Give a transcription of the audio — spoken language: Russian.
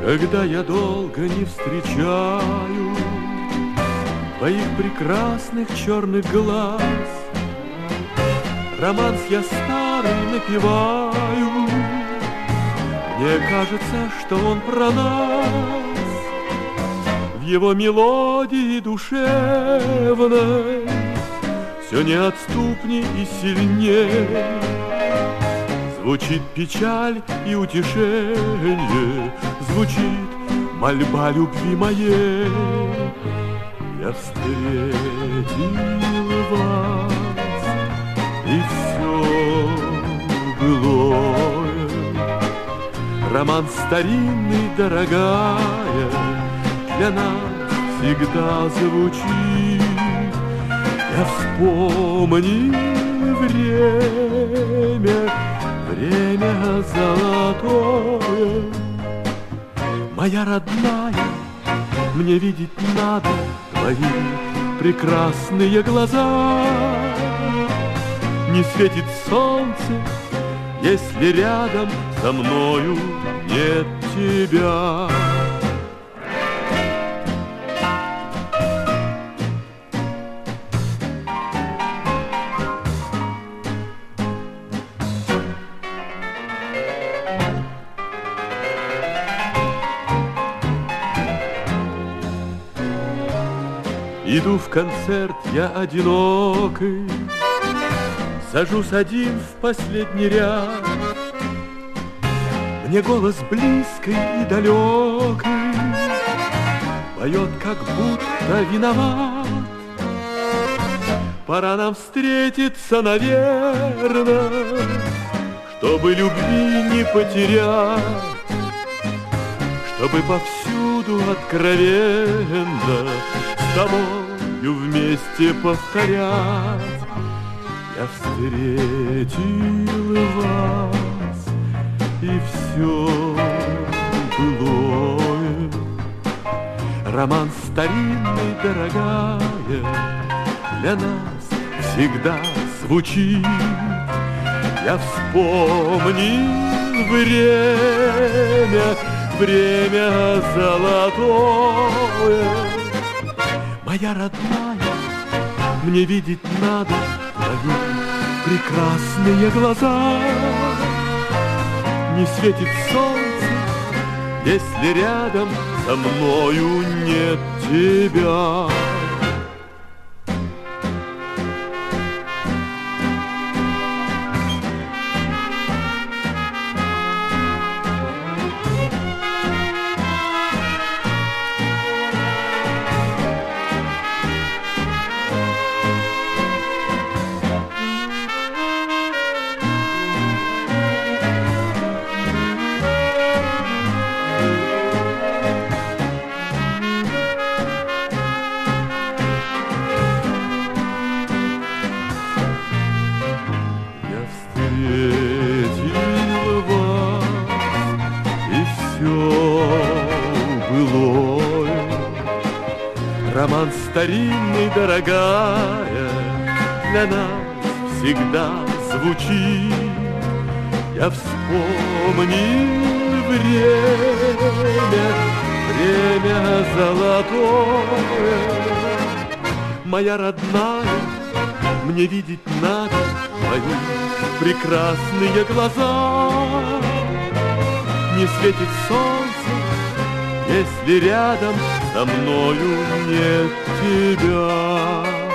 Когда я долго не встречаю твоих прекрасных черных глаз, романс я старый напеваю. Мне кажется, что он про нас. В его мелодии душевной все неотступней и сильней звучит печаль и утешение, звучит мольба любви моей. Я встретил вас, и все былое, роман старинный, дорогая, для нас всегда звучит. Я вспомнил время, время золотое. Моя родная, мне видеть надо твои прекрасные глаза. Не светит солнце, если рядом со мною нет тебя. Иду в концерт я одинокий, сажусь один в последний ряд. Мне голос близкий и далекий поет, как будто виноват. Пора нам встретиться, наверное, чтобы любви не потерять, чтобы повсюду откровенно с тобою вместе повторять. Я встретил вас, и все былое, роман старинный, дорогая, для нас всегда звучит. Я вспомнил время, время золотое. Моя родная, мне видеть надо твои прекрасные глаза. Не светит солнце, если рядом со мною нет тебя. Роман старинный, дорогая, для нас всегда звучит. Я вспомнил время, время золотое. Моя родная, мне видеть надо твои прекрасные глаза. Не светит солнце, если рядом со мною нет тебя.